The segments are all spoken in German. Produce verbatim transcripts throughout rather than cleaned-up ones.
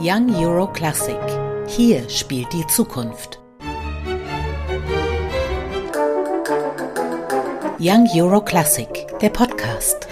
Young Euro Classic. Hier spielt die Zukunft. Young Euro Classic, der Podcast.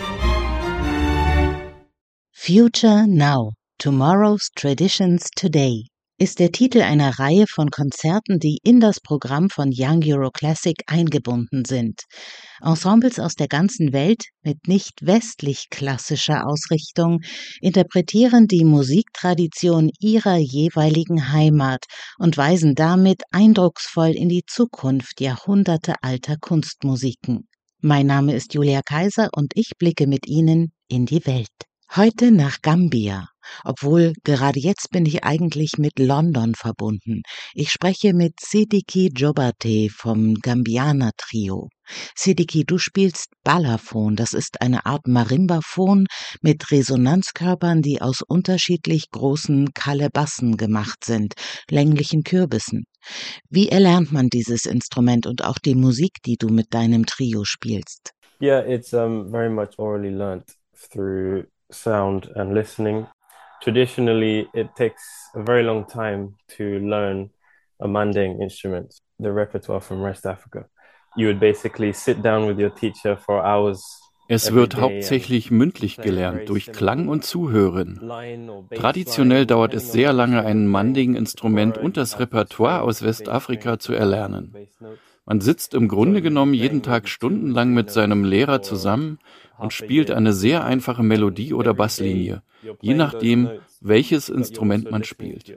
Future Now, Tomorrow's Traditions Today ist der Titel einer Reihe von Konzerten, die in das Programm von Young Euro Classic eingebunden sind. Ensembles aus der ganzen Welt mit nicht westlich klassischer Ausrichtung interpretieren die Musiktradition ihrer jeweiligen Heimat und weisen damit eindrucksvoll in die Zukunft jahrhundertealter Kunstmusiken. Mein Name ist Julia Kaiser und ich blicke mit Ihnen in die Welt. Heute nach Gambia, obwohl gerade jetzt bin ich eigentlich mit London verbunden. Ich spreche mit Sidiki Diobate vom Gambiana Trio. Sidiki, du spielst Balafon, das ist eine Art Marimbaphon mit Resonanzkörpern, die aus unterschiedlich großen Kalebassen gemacht sind, länglichen Kürbissen. Wie erlernt man dieses Instrument und auch die Musik, die du mit deinem Trio spielst? Yeah, it's um, very much orally learnt through sound and listening. Traditionally, it takes a very long time to learn a Manding instrument, the repertoire from West Africa. You would basically sit down with your teacher for hours. Es wird hauptsächlich mündlich gelernt, durch Klang und Zuhören. Traditionell dauert es sehr lange, ein Manding-Instrument und das Repertoire aus Westafrika zu erlernen. Man sitzt im Grunde genommen jeden Tag stundenlang mit seinem Lehrer zusammen und spielt eine sehr einfache Melodie oder Basslinie, je nachdem, welches Instrument man spielt.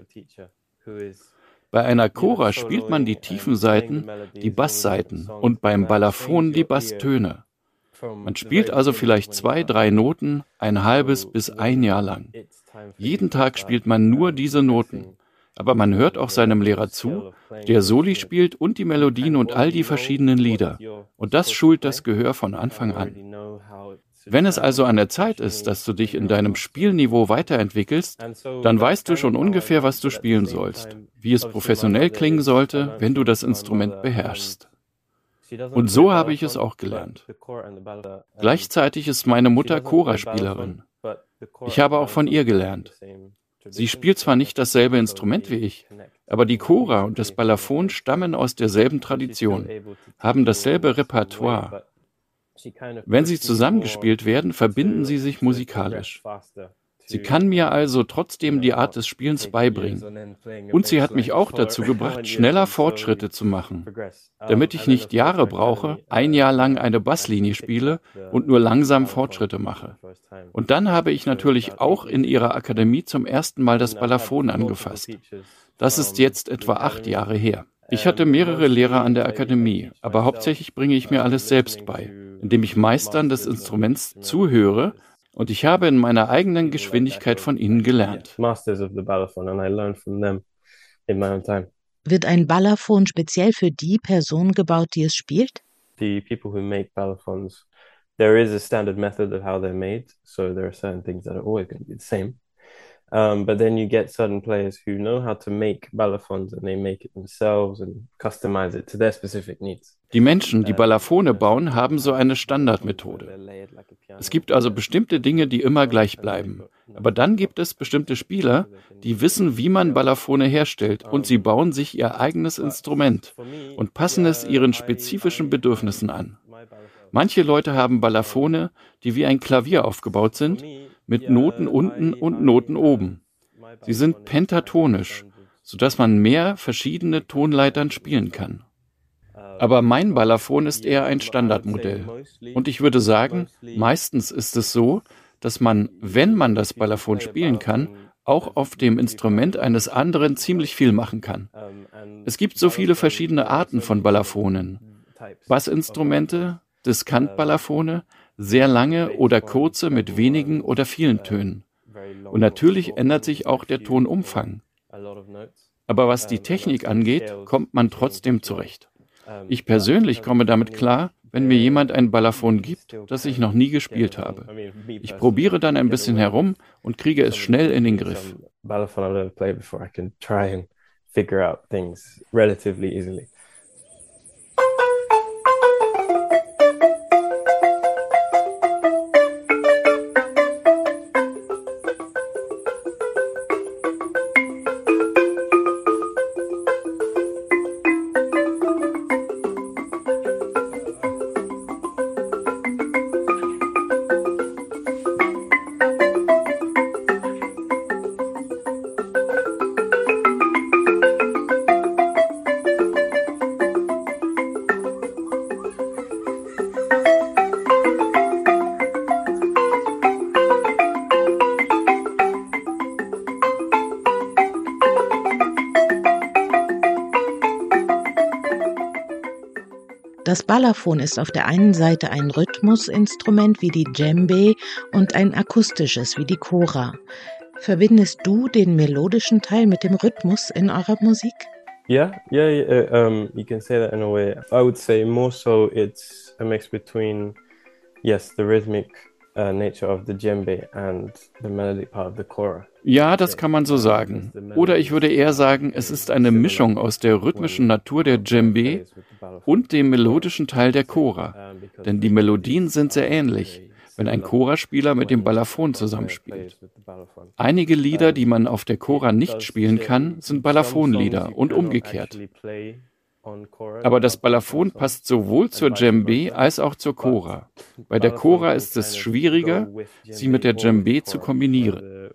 Bei einer Kora spielt man die tiefen Saiten, die Basssaiten und beim Balafon die Basstöne. Man spielt also vielleicht zwei, drei Noten, ein halbes bis ein Jahr lang. Jeden Tag spielt man nur diese Noten. Aber man hört auch seinem Lehrer zu, der Soli spielt und die Melodien und all die verschiedenen Lieder. Und das schult das Gehör von Anfang an. Wenn es also an der Zeit ist, dass du dich in deinem Spielniveau weiterentwickelst, dann weißt du schon ungefähr, was du spielen sollst, wie es professionell klingen sollte, wenn du das Instrument beherrschst. Und so habe ich es auch gelernt. Gleichzeitig ist meine Mutter Kora-Spielerin. Ich habe auch von ihr gelernt. Sie spielt zwar nicht dasselbe Instrument wie ich, aber die Kora und das Balafon stammen aus derselben Tradition, haben dasselbe Repertoire. Wenn sie zusammengespielt werden, verbinden sie sich musikalisch. Sie kann mir also trotzdem die Art des Spielens beibringen. Und sie hat mich auch dazu gebracht, schneller Fortschritte zu machen, damit ich nicht Jahre brauche, ein Jahr lang eine Basslinie spiele und nur langsam Fortschritte mache. Und dann habe ich natürlich auch in ihrer Akademie zum ersten Mal das Balafon angefasst. Das ist jetzt etwa acht Jahre her. Ich hatte mehrere Lehrer an der Akademie, aber hauptsächlich bringe ich mir alles selbst bei, indem ich Meistern des Instruments zuhöre. Und ich habe in meiner eigenen Geschwindigkeit von ihnen gelernt. Wird ein Balafon speziell für die Person gebaut, die es spielt? The people who make balafons, there is a standard method of how they're made, so there are certain things that are always going to be the same. Um, but then you get certain players who know how to make balafons and they make it themselves and customize it to their specific needs. Die Menschen, die Balafone bauen, haben so eine Standardmethode. Es gibt also bestimmte Dinge, die immer gleich bleiben. Aber dann gibt es bestimmte Spieler, die wissen, wie man Balafone herstellt und sie bauen sich ihr eigenes Instrument und passen es ihren spezifischen Bedürfnissen an. Manche Leute haben Balafone, die wie ein Klavier aufgebaut sind, mit Noten unten und Noten oben. Sie sind pentatonisch, sodass man mehr verschiedene Tonleitern spielen kann. Aber mein Balafon ist eher ein Standardmodell. Und ich würde sagen, meistens ist es so, dass man, wenn man das Balafon spielen kann, auch auf dem Instrument eines anderen ziemlich viel machen kann. Es gibt so viele verschiedene Arten von Balafonen. Bassinstrumente, Diskant-Balafone, sehr lange oder kurze mit wenigen oder vielen Tönen. Und natürlich ändert sich auch der Tonumfang. Aber was die Technik angeht, kommt man trotzdem zurecht. Ich persönlich komme damit klar, wenn mir jemand ein Balafon gibt, das ich noch nie gespielt habe. Ich probiere dann ein bisschen herum und kriege es schnell in den Griff. Das Balafon ist auf der einen Seite ein Rhythmusinstrument wie die Djembe und ein akustisches wie die Kora. Verbindest du den melodischen Teil mit dem Rhythmus in eurer Musik? Yeah, yeah, yeah um, you can say that in a way. I would say more so it's a mix between, yes, the rhythmic uh, nature of the djembe and the melodic part of the kora. Ja, das kann man so sagen. Oder ich würde eher sagen, es ist eine Mischung aus der rhythmischen Natur der Djembe und dem melodischen Teil der Kora. Denn die Melodien sind sehr ähnlich, wenn ein Kora-Spieler mit dem Balafon zusammenspielt. Einige Lieder, die man auf der Kora nicht spielen kann, sind Balafon-Lieder und umgekehrt. Aber das Balafon passt sowohl zur Djembe als auch zur Kora. Bei der Kora ist es schwieriger, sie mit der Djembe zu kombinieren.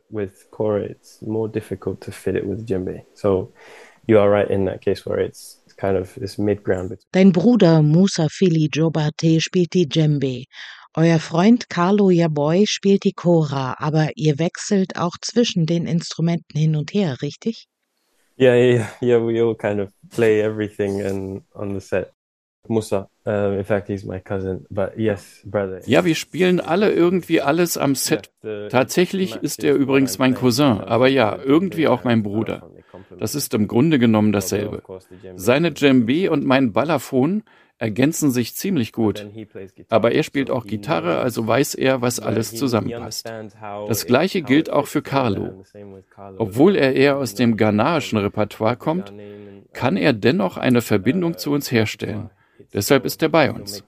Dein Bruder Musa Fili Jobate spielt die Djembe. Euer Freund Carlo Yaboy spielt die Kora, aber ihr wechselt auch zwischen den Instrumenten hin und her, richtig? Yeah, yeah, yeah. We all kind of play everything and on the set. Musa, uh, in fact, he's my cousin, but yes, brother. Ja, wir spielen alle irgendwie alles am Set. Tatsächlich ist er übrigens mein Cousin, aber ja, irgendwie auch mein Bruder. Das ist im Grunde genommen dasselbe. Seine Djembe und mein Balafon ergänzen sich ziemlich gut. Aber er spielt auch Gitarre, also weiß er, was alles zusammenpasst. Das Gleiche gilt auch für Carlo. Obwohl er eher aus dem ghanaischen Repertoire kommt, kann er dennoch eine Verbindung zu uns herstellen. Deshalb ist er bei uns.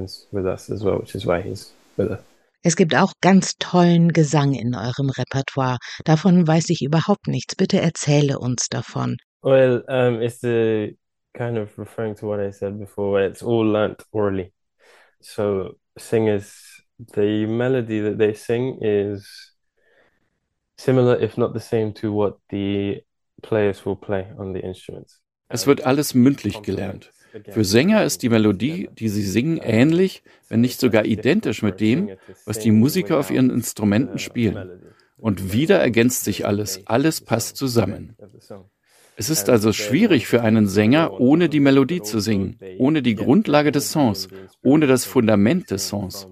Es gibt auch ganz tollen Gesang in eurem Repertoire. Davon weiß ich überhaupt nichts. Bitte erzähle uns davon. Well, um, it's the kind of referring to what I said before, it's all learnt orally. So singers, the melody that they sing is similar, if not the same, to what the players will play on the instruments. Es wird alles mündlich gelernt. Für Sänger ist die Melodie, die sie singen, ähnlich, wenn nicht sogar identisch mit dem, was die Musiker auf ihren Instrumenten spielen. Und wieder ergänzt sich alles, alles passt zusammen. Es ist also schwierig für einen Sänger, ohne die Melodie zu singen, ohne die Grundlage des Songs, ohne das Fundament des Songs.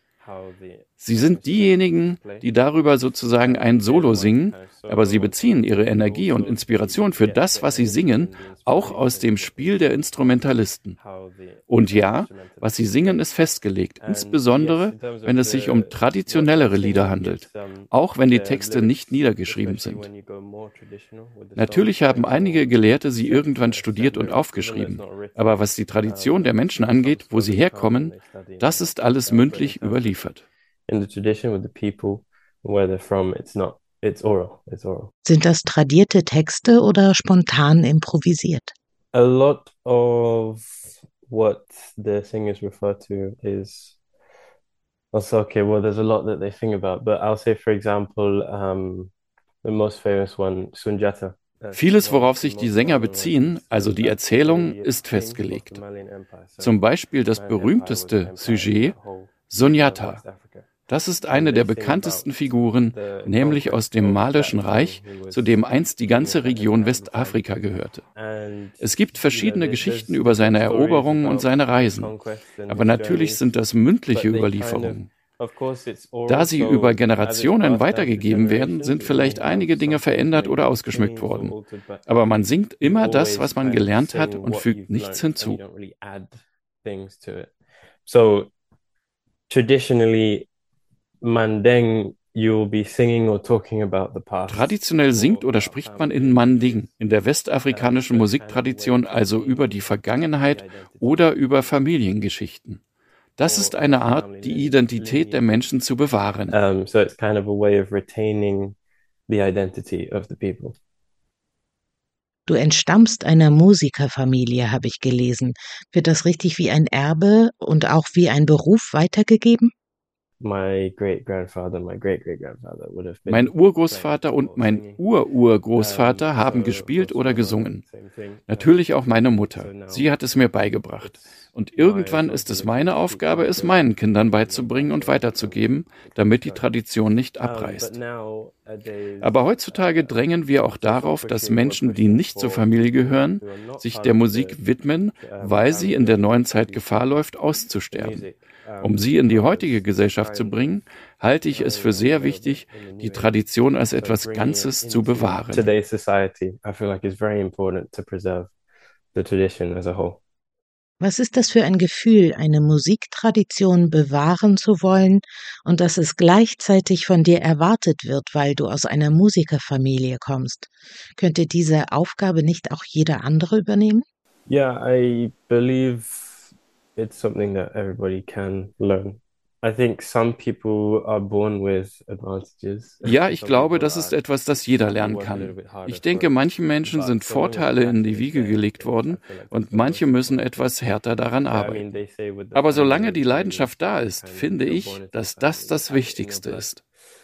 Sie sind diejenigen, die darüber sozusagen ein Solo singen, aber sie beziehen ihre Energie und Inspiration für das, was sie singen, auch aus dem Spiel der Instrumentalisten. Und ja, was sie singen, ist festgelegt, insbesondere, wenn es sich um traditionellere Lieder handelt, auch wenn die Texte nicht niedergeschrieben sind. Natürlich haben einige Gelehrte sie irgendwann studiert und aufgeschrieben, aber was die Tradition der Menschen angeht, wo sie herkommen, das ist alles mündlich überliefert. In the tradition with the people, where they're from, it's not, it's oral, it's oral. Sind das tradierte Texte oder spontan improvisiert? A lot of what the singers refer to is also, okay, well, there's a lot that they sing about, but I'll say, for example, um, the most famous one, Sunjata. Vieles, worauf sich die Sänger beziehen, also die Erzählung, ist festgelegt. Zum Beispiel das berühmteste Sujet, Sunjata. Das ist eine der bekanntesten Figuren, nämlich aus dem Malischen Reich, zu dem einst die ganze Region Westafrika gehörte. Es gibt verschiedene Geschichten über seine Eroberungen und seine Reisen, aber natürlich sind das mündliche Überlieferungen. Da sie über Generationen weitergegeben werden, sind vielleicht einige Dinge verändert oder ausgeschmückt worden. Aber man singt immer das, was man gelernt hat und fügt nichts hinzu. So, traditionally, Manding, you'll be singing or talking about the past. Traditionell singt oder spricht man in Manding, in der westafrikanischen Musiktradition, also über die Vergangenheit oder über Familiengeschichten. Das ist eine Art, die Identität der Menschen zu bewahren. Um, so it's kind of a way of retaining the identity of the people. Du entstammst einer Musikerfamilie, habe ich gelesen. Wird das richtig wie ein Erbe und auch wie ein Beruf weitergegeben? Mein Urgroßvater und mein Ururgroßvater haben gespielt oder gesungen. Natürlich auch meine Mutter. Sie hat es mir beigebracht. Und irgendwann ist es meine Aufgabe, es meinen Kindern beizubringen und weiterzugeben, damit die Tradition nicht abreißt. Aber heutzutage drängen wir auch darauf, dass Menschen, die nicht zur Familie gehören, sich der Musik widmen, weil sie in der neuen Zeit Gefahr läuft, auszusterben. Um sie in die heutige Gesellschaft zu bringen, halte ich es für sehr wichtig, die Tradition als etwas Ganzes zu bewahren. Was ist das für ein Gefühl, eine Musiktradition bewahren zu wollen und dass es gleichzeitig von dir erwartet wird, weil du aus einer Musikerfamilie kommst? Könnte diese Aufgabe nicht auch jeder andere übernehmen? Yeah, I believe it's something that everybody can learn. I think some people are born with advantages. Ja, ich glaube, das ist etwas, das jeder lernen kann. Ich denke, manchen Menschen sind Vorteile in die Wiege gelegt worden und manche müssen etwas härter daran arbeiten. Aber solange die Leidenschaft da ist, finde ich, dass das das Wichtigste ist.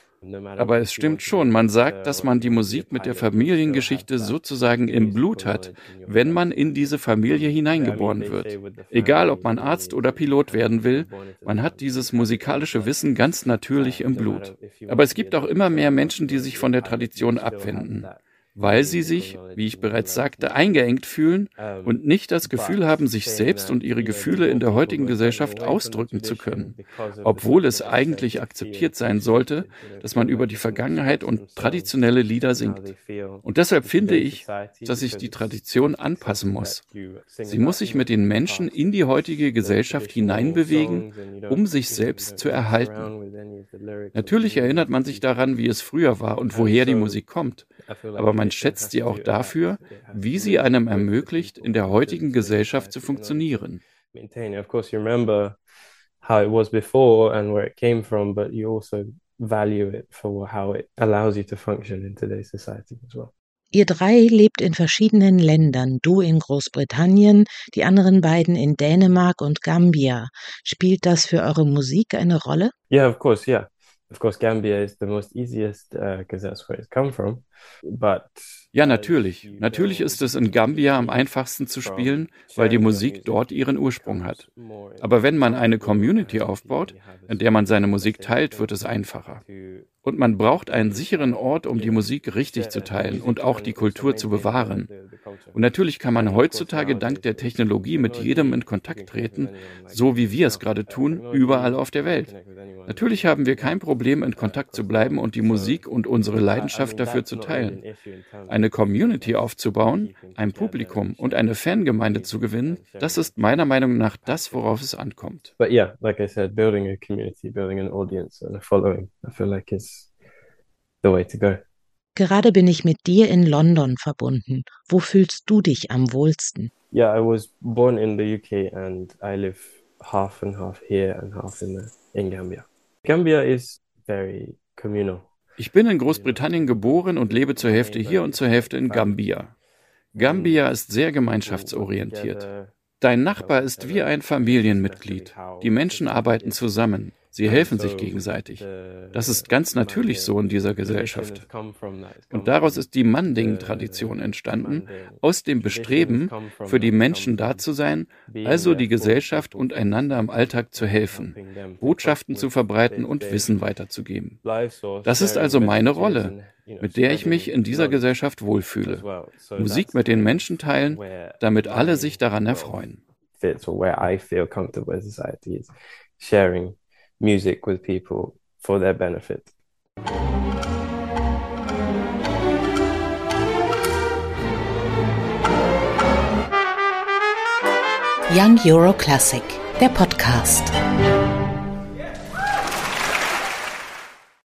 Aber es stimmt schon, man sagt, dass man die Musik mit der Familiengeschichte sozusagen im Blut hat, wenn man in diese Familie hineingeboren wird. Egal, ob man Arzt oder Pilot werden will, man hat dieses musikalische Wissen ganz natürlich im Blut. Aber es gibt auch immer mehr Menschen, die sich von der Tradition abwenden, weil sie sich, wie ich bereits sagte, eingeengt fühlen und nicht das Gefühl haben, sich selbst und ihre Gefühle in der heutigen Gesellschaft ausdrücken zu können, obwohl es eigentlich akzeptiert sein sollte, dass man über die Vergangenheit und traditionelle Lieder singt. Und deshalb finde ich, dass sich die Tradition anpassen muss. Sie muss sich mit den Menschen in die heutige Gesellschaft hineinbewegen, um sich selbst zu erhalten. Natürlich erinnert man sich daran, wie es früher war und woher die Musik kommt, aber man schätzt sie auch dafür, wie sie einem ermöglicht, in der heutigen Gesellschaft zu funktionieren. Of course, you remember how it was before and where it came from, but you also value it for how it allows you to function in today's society as well. Ihr drei lebt in verschiedenen Ländern, du in Großbritannien, die anderen beiden in Dänemark und Gambia. Spielt das für eure Musik eine Rolle? Yeah, of course, yeah. Of course, Gambia is the most easiest because uh, that's where it's come from. But ja, natürlich. Natürlich ist es in Gambia am einfachsten zu spielen, weil die Musik dort ihren Ursprung hat. Aber wenn man eine Community aufbaut, in der man seine Musik teilt, wird es einfacher. Und man braucht einen sicheren Ort, um die Musik richtig zu teilen und auch die Kultur zu bewahren. Und natürlich kann man heutzutage dank der Technologie mit jedem in Kontakt treten, so wie wir es gerade tun, überall auf der Welt. Natürlich haben wir kein Problem, in Kontakt zu bleiben und die Musik und unsere Leidenschaft dafür zu teilen. Eine Community aufzubauen, ein Publikum und eine Fangemeinde zu gewinnen, das ist meiner Meinung nach das, worauf es ankommt. But yeah, like I said, building a community, building an audience and a following, I feel like it's the way to go. Gerade bin ich mit dir in London verbunden. Wo fühlst du dich am wohlsten? Yeah, I was born in the U K and I live half and half here and half in, the, in Gambia. Gambia is very communal. Ich bin in Großbritannien geboren und lebe zur Hälfte hier und zur Hälfte in Gambia. Gambia ist sehr gemeinschaftsorientiert. Dein Nachbar ist wie ein Familienmitglied. Die Menschen arbeiten zusammen. Sie helfen sich gegenseitig. Das ist ganz natürlich so in dieser Gesellschaft. Und daraus ist die Manding-Tradition entstanden, aus dem Bestreben, für die Menschen da zu sein, also die Gesellschaft und einander im Alltag zu helfen, Botschaften zu verbreiten und Wissen weiterzugeben. Das ist also meine Rolle, mit der ich mich in dieser Gesellschaft wohlfühle. Musik mit den Menschen teilen, damit alle sich daran erfreuen. Sharing music with people for their benefit. Young Euro Classic, der Podcast.